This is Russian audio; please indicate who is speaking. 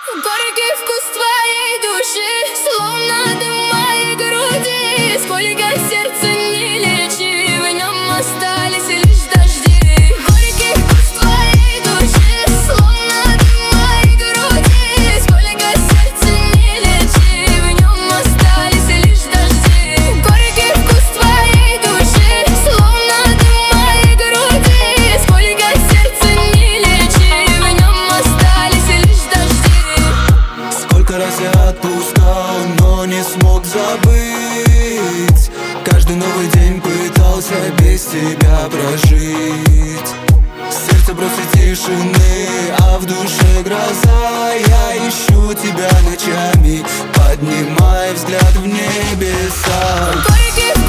Speaker 1: Горький вкус твоей души, словно дым в моей груди. Сколько сердца не лечи, в нем остались лишь дожди. Горький вкус твоей души, словно дым в моей груди. Сколько сердца не лечи, в нем остались лишь дожди. Горький вкус твоей души, словно дым в моей груди. Сколько сердца не лечи, в нем остались лишь дожди.
Speaker 2: Сколько раз я отпускал, но не смог забыть. Каждый новый день пытался без тебя прожить. Сердце просто тишины, а в душе гроза. Я ищу тебя ночами, поднимая взгляд в небеса.
Speaker 1: Горький